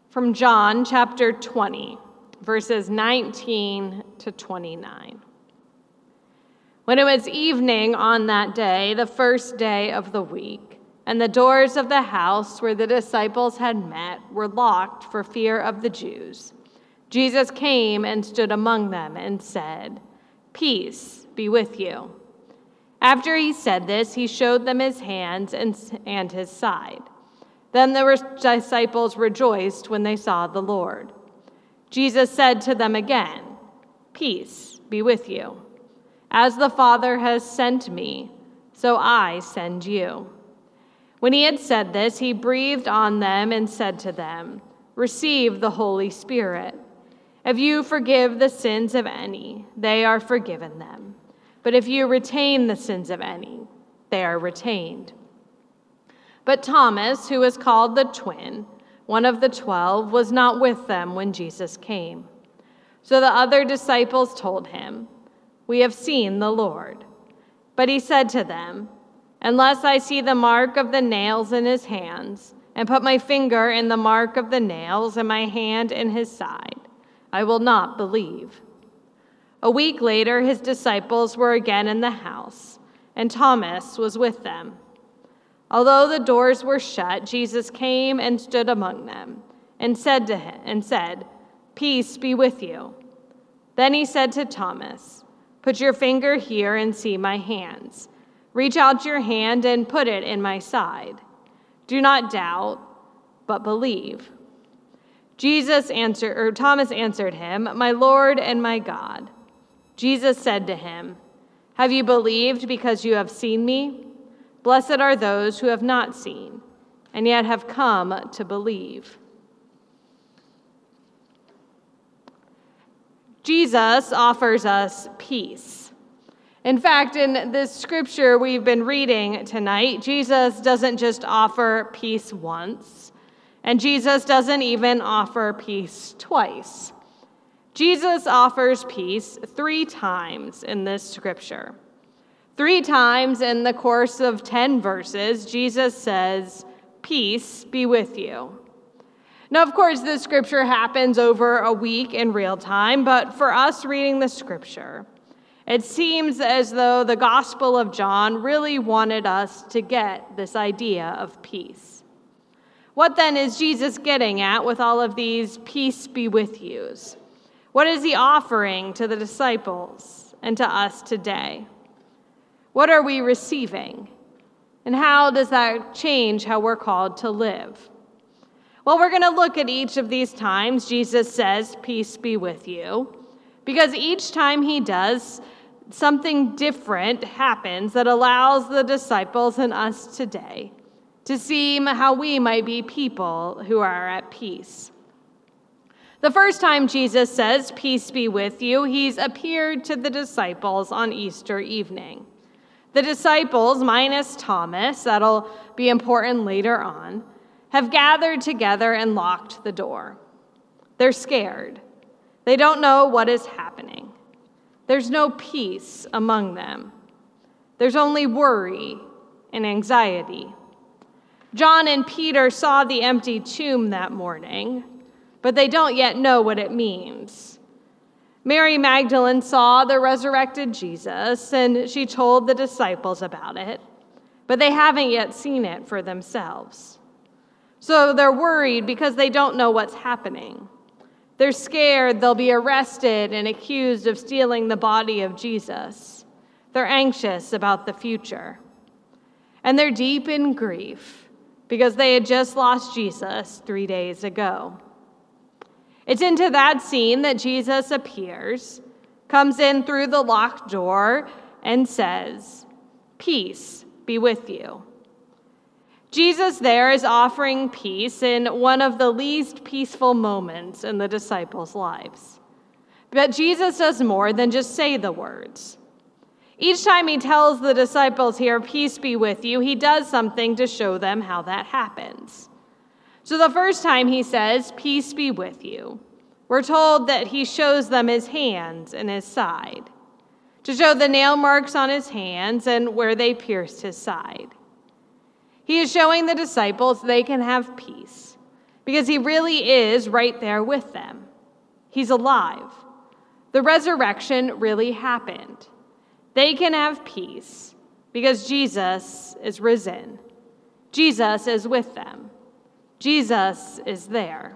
From John chapter 20, verses 19 to 29. When it was evening on that day, the first day of the week, and the doors of the house where the disciples had met were locked for fear of the Jews, Jesus came and stood among them and said, "Peace be with you." After he said this, he showed them his hands and his side. Then the disciples rejoiced when they saw the Lord. Jesus said to them again, "Peace be with you. As the Father has sent me, so I send you." When he had said this, he breathed on them and said to them, "Receive the Holy Spirit. If you forgive the sins of any, they are forgiven them. But if you retain the sins of any, they are retained." But Thomas, who was called the Twin, one of the 12, was not with them when Jesus came. So the other disciples told him, "We have seen the Lord." But he said to them, "Unless I see the mark of the nails in his hands, and put my finger in the mark of the nails and my hand in his side, I will not believe." A week later, his disciples were again in the house, and Thomas was with them. Although the doors were shut, Jesus came and stood among them and said, "Peace be with you." Then he said to Thomas, "Put your finger here and see my hands. Reach out your hand and put it in my side. Do not doubt, but believe." Thomas answered him, "My Lord and my God." Jesus said to him, "Have you believed because you have seen me? Blessed are those who have not seen, and yet have come to believe." Jesus offers us peace. In fact, in this scripture we've been reading tonight, Jesus doesn't just offer peace once, and Jesus doesn't even offer peace twice. Jesus offers peace 3 times in this scripture. 3 times in the course of 10 verses, Jesus says, "Peace be with you." Now, of course, this scripture happens over a week in real time, but for us reading the scripture, it seems as though the Gospel of John really wanted us to get this idea of peace. What then is Jesus getting at with all of these "peace be with yous"? What is he offering to the disciples and to us today? What are we receiving? And how does that change how we're called to live? Well, we're going to look at each of these times Jesus says, "Peace be with you," because each time he does, something different happens that allows the disciples and us today to see how we might be people who are at peace. The first time Jesus says, "Peace be with you," he's appeared to the disciples on Easter evening. The disciples, minus Thomas, that'll be important later on, have gathered together and locked the door. They're scared. They don't know what is happening. There's no peace among them. There's only worry and anxiety. John and Peter saw the empty tomb that morning, but they don't yet know what it means. Mary Magdalene saw the resurrected Jesus, and she told the disciples about it, but they haven't yet seen it for themselves. So they're worried because they don't know what's happening. They're scared they'll be arrested and accused of stealing the body of Jesus. They're anxious about the future. And they're deep in grief because they had just lost Jesus 3 days ago. It's into that scene that Jesus appears, comes in through the locked door, and says, "Peace be with you." Jesus there is offering peace in one of the least peaceful moments in the disciples' lives. But Jesus does more than just say the words. Each time he tells the disciples here, "Peace be with you," he does something to show them how that happens. So the first time he says, "Peace be with you," we're told that he shows them his hands and his side, to show the nail marks on his hands and where they pierced his side. He is showing the disciples they can have peace because he really is right there with them. He's alive. The resurrection really happened. They can have peace because Jesus is risen. Jesus is with them. Jesus is there.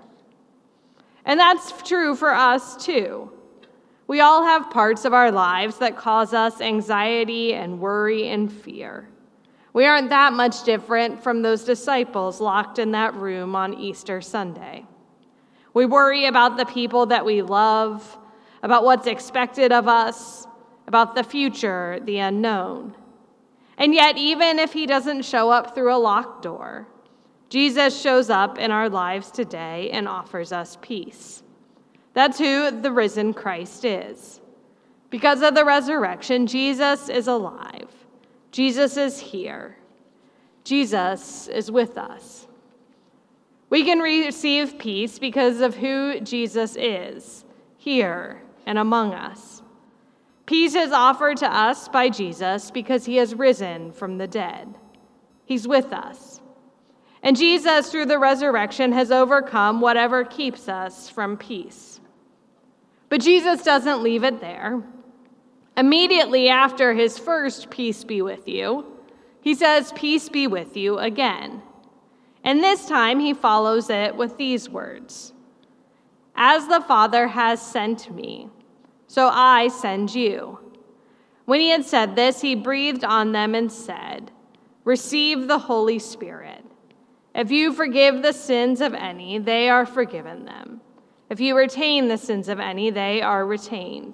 And that's true for us too. We all have parts of our lives that cause us anxiety and worry and fear. We aren't that much different from those disciples locked in that room on Easter Sunday. We worry about the people that we love, about what's expected of us, about the future, the unknown. And yet, even if he doesn't show up through a locked door, Jesus shows up in our lives today and offers us peace. That's who the risen Christ is. Because of the resurrection, Jesus is alive. Jesus is here. Jesus is with us. We can receive peace because of who Jesus is, here and among us. Peace is offered to us by Jesus because he has risen from the dead. He's with us. And Jesus, through the resurrection, has overcome whatever keeps us from peace. But Jesus doesn't leave it there. Immediately after his first peace be with you, he says, peace be with you again. And this time he follows it with these words. As the Father has sent me, so I send you. When he had said this, he breathed on them and said, receive the Holy Spirit. If you forgive the sins of any, they are forgiven them. If you retain the sins of any, they are retained.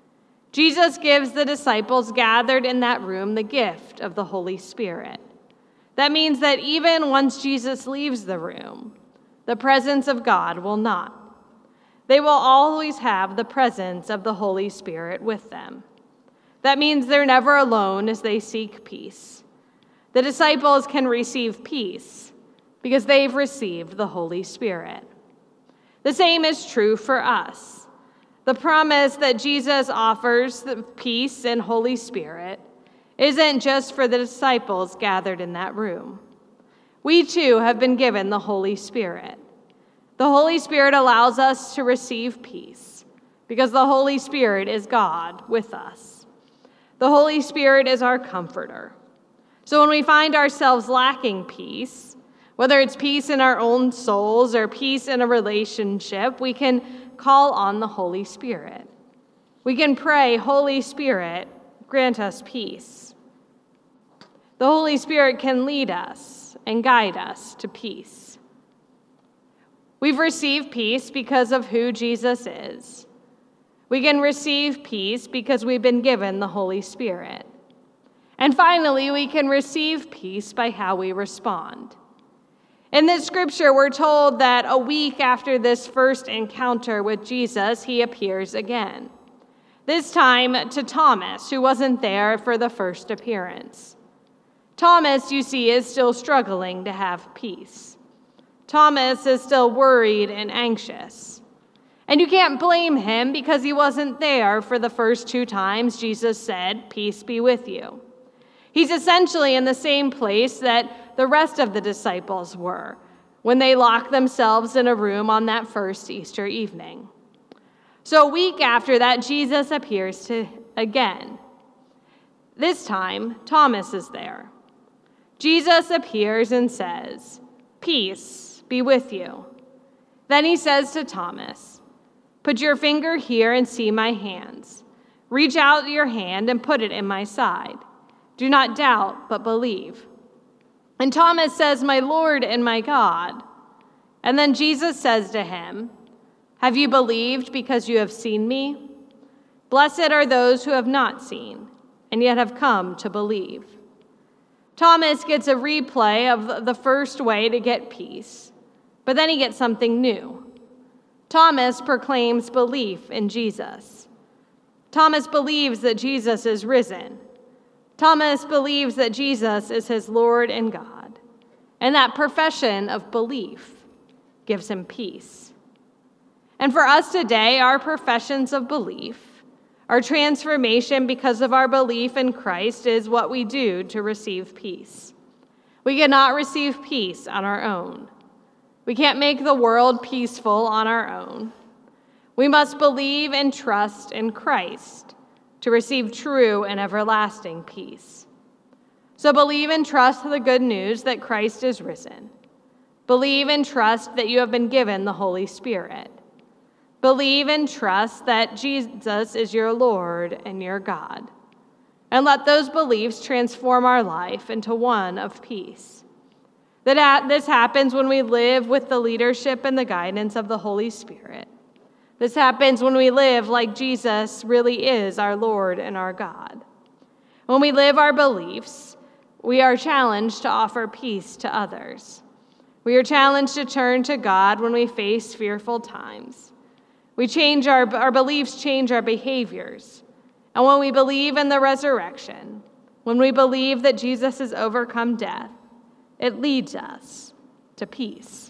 Jesus gives the disciples gathered in that room the gift of the Holy Spirit. That means that even once Jesus leaves the room, the presence of God will not. They will always have the presence of the Holy Spirit with them. That means they're never alone as they seek peace. The disciples can receive peace because they've received the Holy Spirit. The same is true for us. The promise that Jesus offers, the peace and Holy Spirit, isn't just for the disciples gathered in that room. We too have been given the Holy Spirit. The Holy Spirit allows us to receive peace because the Holy Spirit is God with us. The Holy Spirit is our comforter. So when we find ourselves lacking peace, whether it's peace in our own souls or peace in a relationship, we can call on the Holy Spirit. We can pray, Holy Spirit, grant us peace. The Holy Spirit can lead us and guide us to peace. We've received peace because of who Jesus is. We can receive peace because we've been given the Holy Spirit. And finally, we can receive peace by how we respond. In this scripture, we're told that a week after this first encounter with Jesus, he appears again. This time to Thomas, who wasn't there for the first appearance. Thomas, you see, is still struggling to have peace. Thomas is still worried and anxious. And you can't blame him because he wasn't there for the first two times Jesus said, peace be with you. He's essentially in the same place that the rest of the disciples were when they locked themselves in a room on that first Easter evening. So a week after that, Jesus appears again. This time, Thomas is there. Jesus appears and says, peace be with you. Then he says to Thomas, put your finger here and see my hands. Reach out your hand and put it in my side. Do not doubt, but believe. And Thomas says, my Lord and my God. And then Jesus says to him, have you believed because you have seen me? Blessed are those who have not seen, and yet have come to believe. Thomas gets a replay of the first way to get peace, but then he gets something new. Thomas proclaims belief in Jesus. Thomas believes that Jesus is risen. Thomas believes that Jesus is his Lord and God, and that profession of belief gives him peace. And for us today, our professions of belief, our transformation because of our belief in Christ is what we do to receive peace. We cannot receive peace on our own. We can't make the world peaceful on our own. We must believe and trust in Christ to receive true and everlasting peace. So believe and trust the good news that Christ is risen. Believe and trust that you have been given the Holy Spirit. Believe and trust that Jesus is your Lord and your God. And let those beliefs transform our life into one of peace. This happens when we live with the leadership and the guidance of the Holy Spirit. This happens when we live like Jesus really is our Lord and our God. When we live our beliefs, we are challenged to offer peace to others. We are challenged to turn to God when we face fearful times. Our beliefs change our behaviors. And when we believe in the resurrection, when we believe that Jesus has overcome death, it leads us to peace.